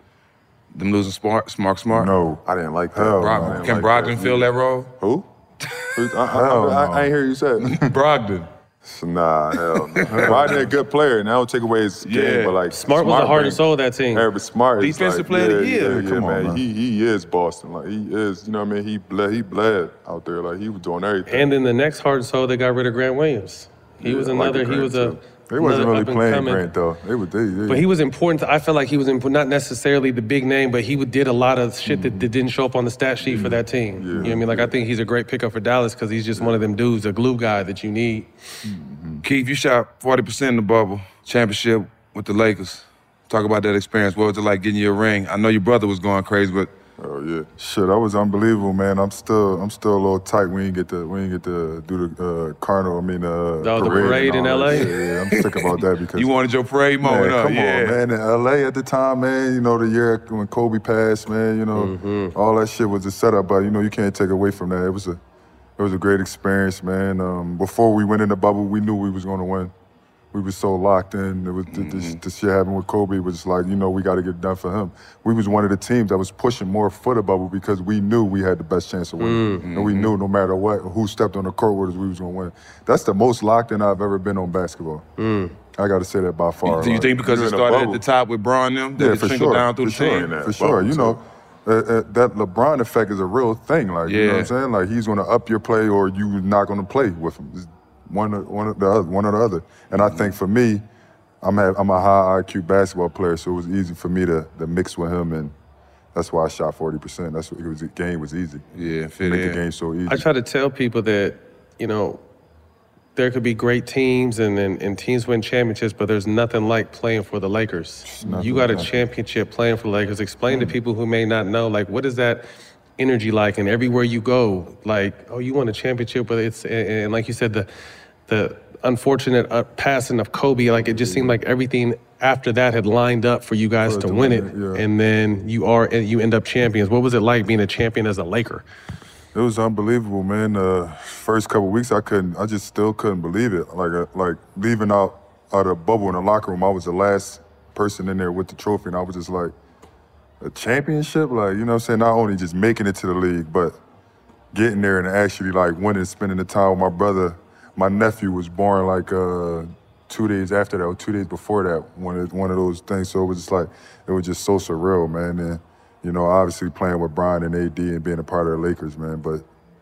them losing Smart, Smart, Smart? No, I didn't like that. Brogdon. No, I didn't Can like Brogdon that. fill that role? Who? Who- I, I, I, I, I ain't hear you say it. Brogdon. Nah, hell no. Brogdon a good player, and I don't take away his Yeah. game, but like Smart was the heart and man, soul of that team. Harry Smart is Defensive like, player of the yeah, year. Yeah, Come yeah, on, man. man. He he is Boston. Like he is, you know what I mean? He bled he bled out there. Like he was doing everything. And then the next heart and soul, they got rid of Grant Williams. He Yeah, was I like another. the he Grant, was a. too. They wasn't another really playing up-and-coming- Grant though. They were they, they But he was important. To, I felt like he was imp- not necessarily the big name, but he would- did a lot of shit that, that didn't show up on the stat sheet for that team. You know what I mean? Like, I think he's a great pickup for Dallas because he's just one of them dudes, a glue guy that you need. Keith, you shot forty percent in the bubble championship with the Lakers. Talk about that experience. What was it like getting your ring? I know your brother was going crazy, but Oh yeah, shit, that was unbelievable, man. I'm still, I'm still a little tight. We ain't get to, we ain't get to do the uh, carnival. I mean, uh, Oh, the parade, parade and in all L A? that shit. Yeah, I'm sick about that because you wanted your parade moment, man, huh? come Yeah. on, man. In L A at the time, man, you know, the year when Kobe passed, man, you know, Mm-hmm. all that shit was a setup, but you know, you can't take away from that. It was a, it was a great experience, man. Um, before we went in the bubble, we knew we was going to win. We was so locked in. It was the, the, the shit happened with Kobe was like, you know, we got to get done for him. We was one of the teams that was pushing more for the bubble because we knew we had the best chance of winning, Mm-hmm. and we knew no matter what, who stepped on the court with us, we was going to win. That's the most locked in I've ever been on basketball. Mm. I got to say that by far. Do you Like, think because you're it in a started at bubble. the top with Bron them, that Yeah, it for trickled sure. down through for the sure. team? For sure. You know, uh, uh, that LeBron effect is a real thing. Like, you know what Yeah. I'm saying? Like, he's going to up your play or you not going to play with him. It's one, or- one, or the other, one or the other. And I think for me, I'm, have, I'm a high I Q basketball player, so it was easy for me to, to mix with him, and that's why I shot forty percent. That's what it was. The game was easy. Yeah, fit Make in. the game so easy. I try to tell people that, you know, there could be great teams and, and, and teams win championships, but there's nothing like playing for the Lakers. nothing, You got a nothing. championship playing for the Lakers. Explain to people who may not know, like, what is that energy like? And everywhere you go, like, oh, you won a championship, but it's, and, and like you said, the the unfortunate uh, passing of Kobe, like, it just seemed like everything after that had lined up for you guys For it to to win win it. it, yeah. And then you are, and you end up champions. What was it like being a champion as a Laker? It was unbelievable, man. Uh, first couple weeks, I couldn't. I just still couldn't believe it. Like, uh, like leaving out out of the bubble in the locker room, I was the last person in there with the trophy, and I was just like, a championship, like, you know what I'm saying? Not only just making it to the league, but getting there and actually like winning, spending the time with my brother. My nephew was born like uh, two days after that, or two days before that. One of one of those things. So it was just like, it was just so surreal, man. And you know, obviously playing with Brian and A D and being a part of the Lakers, man. But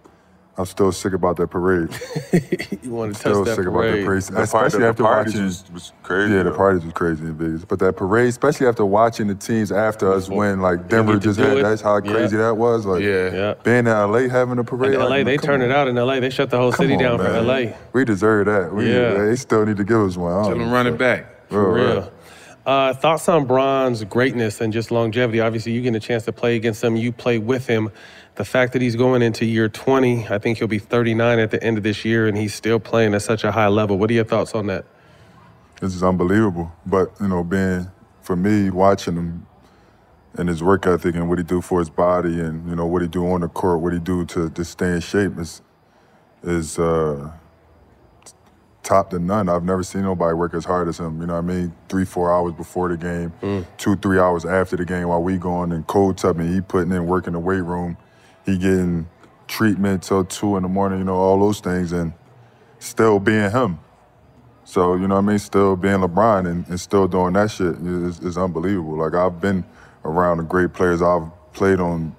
I'm still sick about that parade. You want to Still touch that sick about that parade. parade, The especially party- the after parties watching. was- was crazy, Yeah, the though. parties was crazy in Vegas. But that parade, especially after watching the teams after us win, like Denver get to just do had. it. That's how Yeah. crazy that was. Like Yeah. Yeah. being in L A having a parade. In L A, like, they come turn on. it out in L A. They shut the whole city Come down on, for man. L A. We deserve that. We, Yeah. They still need to give us one. I Tell don't them know. run it back. For Right, real. right. Uh, thoughts on Bron's greatness and just longevity? Obviously, you getting a chance to play against him. You play with him. the fact that he's going into year twenty, I think he'll be thirty-nine at the end of this year, and he's still playing at such a high level. What are your thoughts on that? This is unbelievable. But, you know, being, for me, watching him and his work ethic and what he do for his body and, you know, what he do on the court, what he do to, to stay in shape is, is uh, top to none. I've never seen nobody work as hard as him, you know what I mean? Three, four hours before the game, mm. two, three hours after the game while we going and cold tubbing, he putting in work in the weight room, he getting treatment till two in the morning, you know, all those things, and still being him. So, you know what I mean? Still being LeBron and, and still doing that shit is, is unbelievable. Like, I've been around the great players. I've played on,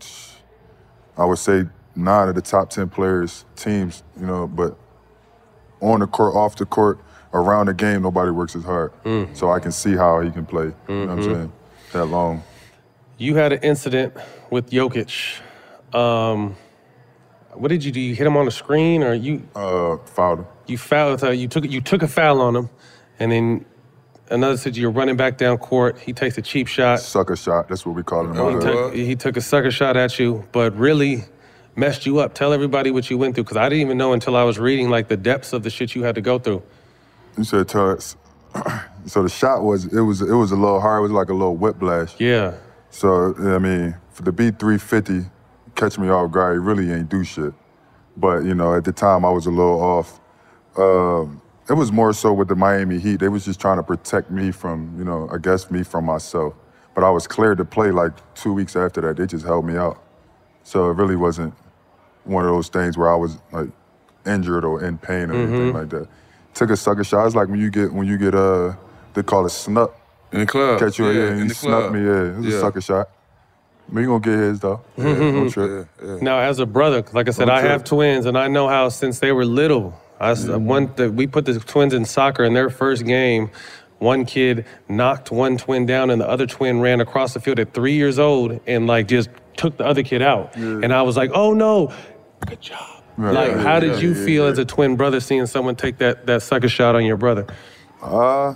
I would say, nine of the top ten players, teams, you know, but on the court, off the court, around the game, nobody works as hard. Mm. So I can see how he can play, you mm-hmm. know what I'm saying, that long. You had an incident with Jokic. Um, what did you do? You hit him on the screen or you? Uh, fouled him. You fouled. Uh, you took you took a foul on him, and then another situation. You're running back down court. He takes a cheap shot. Sucker shot. That's what we call him. He took, he took a sucker shot at you, but really messed you up. Tell everybody what you went through, because I didn't even know until I was reading like the depths of the shit you had to go through. You said tell us. So the shot was it was it was a little hard. It was like a little whiplash. Yeah. So I mean, for the B three fifty, catch me off guard, he really ain't do shit. But you know, at the time I was a little off. Um, it was more so with the Miami Heat. They was just trying to protect me from, you know, I guess me from myself. But I was cleared to play like two weeks after that. They just held me out. So it really wasn't one of those things where I was like injured or in pain or mm-hmm. anything like that. Took a sucker shot. It's like when you get when you get uh they call it snuck. In the club. Catch you yeah, yeah, in and the he snuck club. me, yeah. It was yeah. a sucker shot. But you gonna get his though. Yeah, no trip. Yeah, yeah. Now, as a brother, like I said, No I trip. have twins, and I know how since they were little, I mm-hmm. one the, we put the twins in soccer. In their first game, one kid knocked one twin down, and the other twin ran across the field at three years old and like just took the other kid out. Yeah. And I was like, oh no, good job. Right, like, yeah, how yeah, did you yeah, feel yeah. as a twin brother seeing someone take that that sucker shot on your brother? Uh,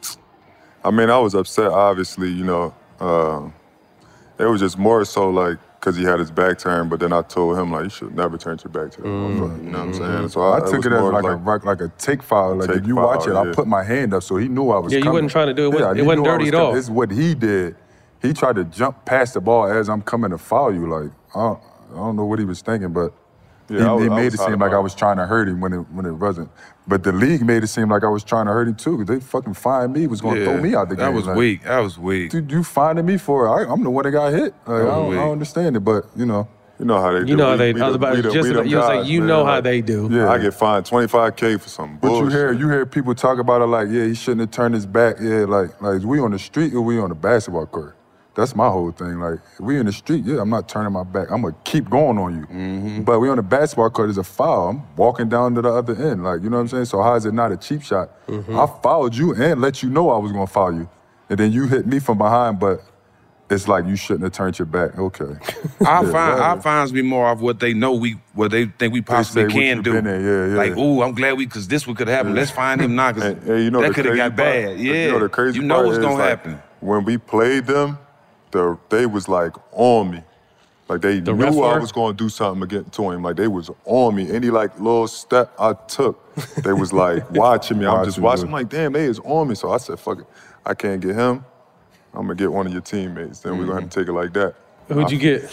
I mean, I was upset, obviously, you know. Uh, it was just more so like, because he had his back turned, but then I told him, like, you should never turn your back to that Mm-hmm. motherfucker, you know what I'm saying? So I, I took it as like, like a like, like a take foul. Like, take if you foul, watch it, yeah. I put my hand up so he knew I was Yeah, you coming. wasn't trying to do it. It Yeah, wasn't- he it wasn't knew I dirty was at coming. all. This is what he did. He tried to jump past the ball as I'm coming to foul you. Like, I don't, I don't know what he was thinking, but Yeah, he, I was- he I made was it hot seem like about I it. was trying to hurt him when it when it wasn't. But the league made it seem like I was trying to hurt him too, because they fucking fined me, was going to Yeah, throw me out the game. That was Like, weak. That was weak. Dude, you finding me for it. I, I'm the one that got hit. Like, I, don't, I don't understand it, but you know, you know how they do. You know how We- they- we I was the- about- we the- just we about- them you was like, guys, you man. know how Like, they do. Yeah, I get fined twenty-five K for something But bullshit. you hear you hear people talk about it like, yeah, he shouldn't have turned his back. Yeah, like like is we on the street or we on the basketball court? That's my whole thing. Like, if we in the street, yeah, I'm not turning my back. I'm gonna keep going on you. Mm-hmm. But we on the basketball court, it's a foul. I'm walking down to the other end. Like, you know what I'm saying? So how is it not a cheap shot? Mm-hmm. I fouled you and let you know I was gonna foul you. And then you hit me from behind, but it's like you shouldn't have turned your back. Okay. Our Yeah, fine, whatever. our fines be more of what they know we, what they think we possibly say what can you do. been in, yeah, yeah. Like, ooh, I'm glad we, because this one could happen. Yeah. Let's find him now, because And- and you know that the could have crazy got part? bad. Yeah, You know the crazy you know part what's is, gonna like, happen. When we played them, the, they was like on me. Like they The knew I wrestler? was gonna do something again to him. Like they was on me. Any like little step I took, they was like watching me. I'm just Watching watching. you. I'm like, damn, they is on me. So I said, fuck it. I can't get him. I'm gonna get one of your teammates. Then we're gonna have to take it like that. Who'd you get?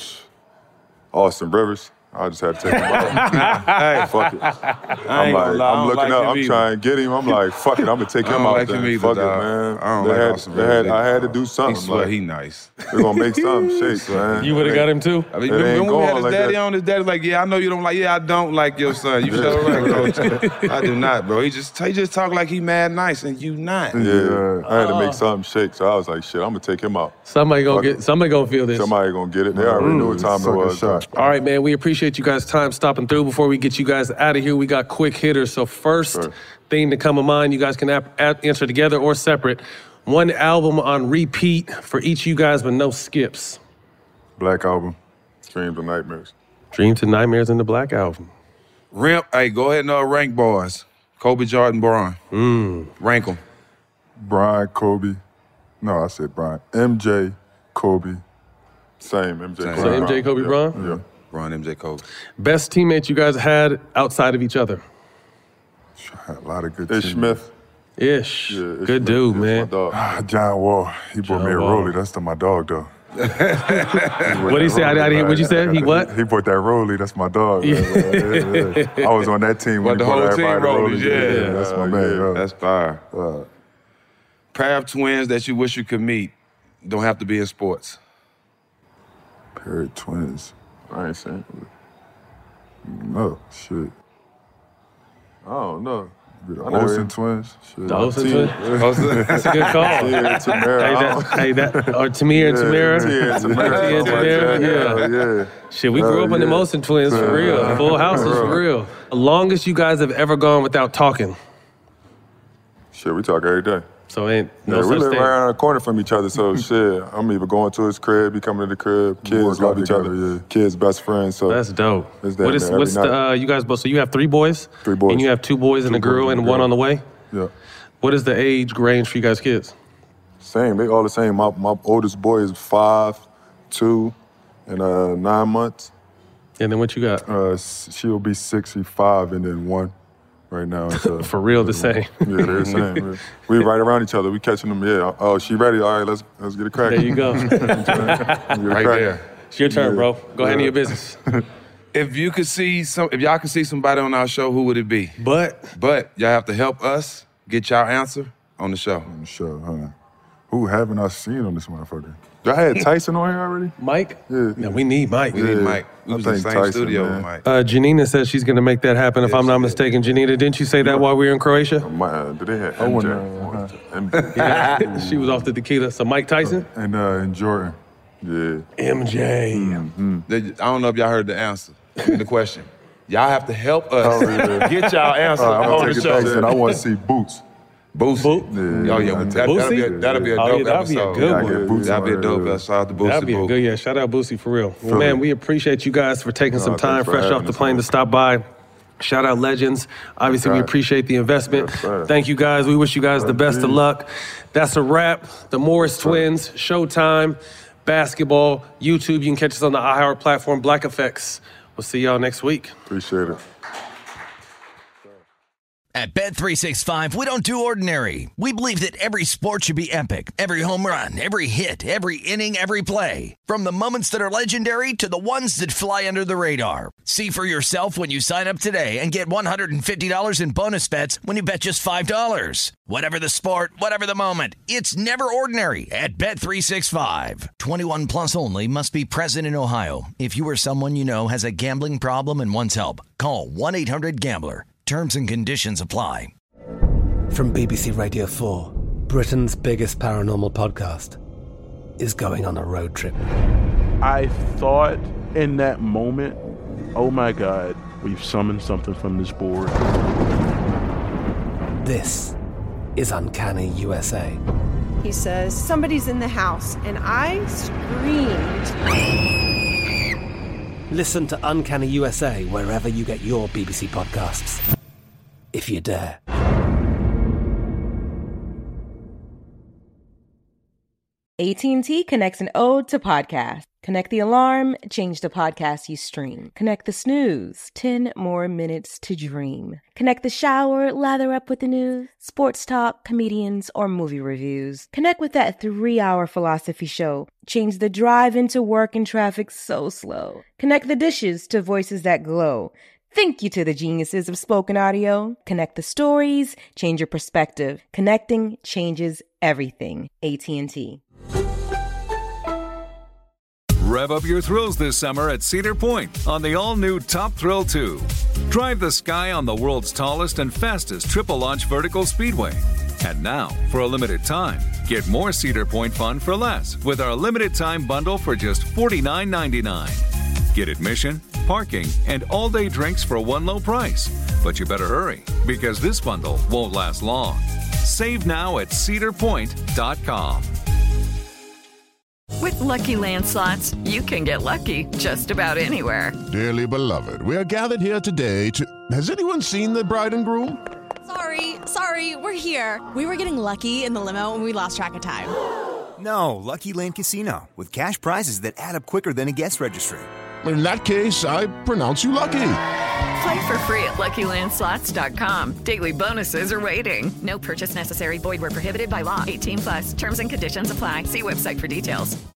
Austin Rivers. I just had to take him out. Hey, fuck it. I I'm ain't like, gonna lie, I I'm don't looking like up, him I'm either. trying to get him. I'm like, fuck it, I'm gonna take I him don't out like there. him either, Fuck dog. it, man. I don't they like had, Austin they had, Rivers I had to either. do something. He swear like, he nice. We're gonna make something shake, man. You would have got him too? I mean, It remember ain't when we going had his like daddy that. on, his daddy like, yeah, I know you don't like, yeah, I don't like your son. You sure right, coach. I do not, bro. He just he just talk like he mad nice and you not. Yeah, I had to Oh. make something shake, so I was like, shit, I'm gonna take him out. Somebody gonna Fuck get. it. Somebody gonna feel this. Somebody gonna get it. They already knew what time it Sucker was. shot. All right, man. We appreciate you guys' time stopping through. Before we get you guys out of here, we got quick hitters. So first Sure. thing to come to mind, you guys can ap- ap- answer together or separate. One album on repeat for each of you guys, but no skips. Black Album, Dreams and Nightmares. Dreams and Nightmares in the Black Album. Ramp, hey, go ahead and uh, rank boys. Kobe, Jordan, Bron. Mm. Rank them. Brian, Kobe. No, I said Brian. M J, Kobe, Same, M J. So Kobe M J, Kobe yeah. Bryant? Yeah. Bron, M J, Kobe. Best teammate you guys had outside of each other? A lot of good Ish teammates. Smith. Ish. Yeah, Ish Good Smith, dude, Ish, man. my dog. Ah, John Wall. He brought John me a Wall. rollie. That's to my dog, though. What did he say? I didn't hear. What'd you say? He what? He brought that rollie. That's my dog. Yeah. Yeah, yeah, yeah. I was on that team when But he the brought whole team everybody rollies, the yeah. rollies. That's my Uh, man. yeah, uh, That's fire. uh, Pair of twins that you wish you could meet. Don't have to be in sports. Pair of twins. I ain't saying. No, shit. I don't know. The I know Olsen him. twins. Shit. The Olsen T- twins? Yeah. That's a good call. Yeah, Tamara. Hey, that, hey, that, or Tamir and Tamara? Yeah, Tamara. Tia and Tamara, yeah. yeah. Shit, we grew Uh, up in the yeah. Olsen twins for Uh, real. Full houses for uh, real. The longest you guys have ever gone without talking. Shit, we talk every day. So ain't no yeah, we such live thing. right around the corner from each other, so shit. I'm either going to his crib, he coming to the crib. Kids work love out each other. together, Kids best friends. So That's dope. It's that, What is man, what's every the night. uh, you guys both? So you have three boys. Three boys. And you have two boys and Two a girl boys and and a one girl. on the way. Yeah. What is the age range for you guys' kids? Same, they all the same. My my oldest boy is five, two, and uh, nine months. And then what you got? Uh, s- she'll be sixty-five and then one right now. It's, uh, For real, the same. Yeah, they're the same. We right around each other. We catching them. Yeah. Oh, she ready? All right, let's let's get it cracking. There you go. Right there. It's your turn, Yeah. bro. Go ahead and Yeah. your business. If you could see some, if y'all could see somebody on our show, who would it be? But, but y'all have to help us get y'all answer on the show. On the show, huh? Who haven't I seen on this motherfucker? Y'all had Tyson on here already? Mike? Yeah. No, we need Mike. We need Yeah. Mike. We I was in the think same Tyson, studio man. with Mike. Uh, Janina says she's going to make that happen, if I'm not mistaken. Janina, didn't you say that while we were in Croatia? My, uh, did they have Oh, M J? no. M J. Yeah, she was off the tequila. So Mike Tyson? And, uh, and Jordan. Yeah. M J. Mm-hmm. They- I don't know if y'all heard the answer, the question. Y'all have to help us Oh, yeah. get y'all answer All right, I'm on gonna the take it back, show. and I want to see Boots. Boosie. Yeah, Oh, yeah. I'll That, take that'll, it. be a, that'll be a Oh, dope yeah, that'd be a episode. good Yeah, I one. get Boots That'd be a on dope there. episode. Shout out to Boosie. That'd be a Boo. good, yeah. Shout out Boosie for real. Well, Feel man, it. we appreciate you guys for taking No, some time thanks for fresh having off the us, plane man. to stop by. Shout out Legends. Obviously, we Right. appreciate the investment. Yes, sir. Thank you guys. We wish you guys the best of Indeed. luck. That's a wrap. The Morris Twins, Showtime, basketball, YouTube. You can catch us on the iHeart platform, Black Effects. We'll see y'all next week. Appreciate it. At Bet three sixty-five, we don't do ordinary. We believe that every sport should be epic. Every home run, every hit, every inning, every play. From the moments that are legendary to the ones that fly under the radar. See for yourself when you sign up today and get one hundred fifty dollars in bonus bets when you bet just five dollars. Whatever the sport, whatever the moment, it's never ordinary at Bet three sixty-five. twenty-one plus only. Must be present in Ohio. If you or someone you know has a gambling problem and wants help, call one eight hundred gambler. Terms and conditions apply. From B B C Radio four, Britain's biggest paranormal podcast is going on a road trip. I thought in that moment, oh my God, we've summoned something from this board. This is Uncanny U S A. He says, somebody's in the house, and I screamed. Listen to Uncanny U S A wherever you get your B B C podcasts, if you dare. A T and T connects an ode to podcast. Connect the alarm, change the podcast you stream. Connect the snooze, ten more minutes to dream. Connect the shower, lather up with the news, sports talk, comedians, or movie reviews. Connect with that three-hour philosophy show. Change the drive into work and traffic so slow. Connect the dishes to voices that glow. Thank you to the geniuses of spoken audio. Connect the stories, change your perspective. Connecting changes everything. A T and T. Rev up your thrills this summer at Cedar Point on the all-new Top Thrill two. Drive the sky on the world's tallest and fastest triple-launch vertical speedway. And now, for a limited time, get more Cedar Point fun for less with our limited-time bundle for just forty-nine ninety-nine. Get admission, parking, and all-day drinks for one low price. But you better hurry, because this bundle won't last long. Save now at cedar point dot com. With Lucky Land Slots, you can get lucky just about anywhere. Dearly beloved, we are gathered here today to... Has anyone seen the bride and groom? Sorry, sorry, we're here. We were getting lucky in the limo and we lost track of time. No, Lucky Land Casino, with cash prizes that add up quicker than a guest registry. In that case, I pronounce you lucky. Play for free at Lucky Land Slots dot com. Daily bonuses are waiting. No purchase necessary. Void where prohibited by law. eighteen plus. Terms and conditions apply. See website for details.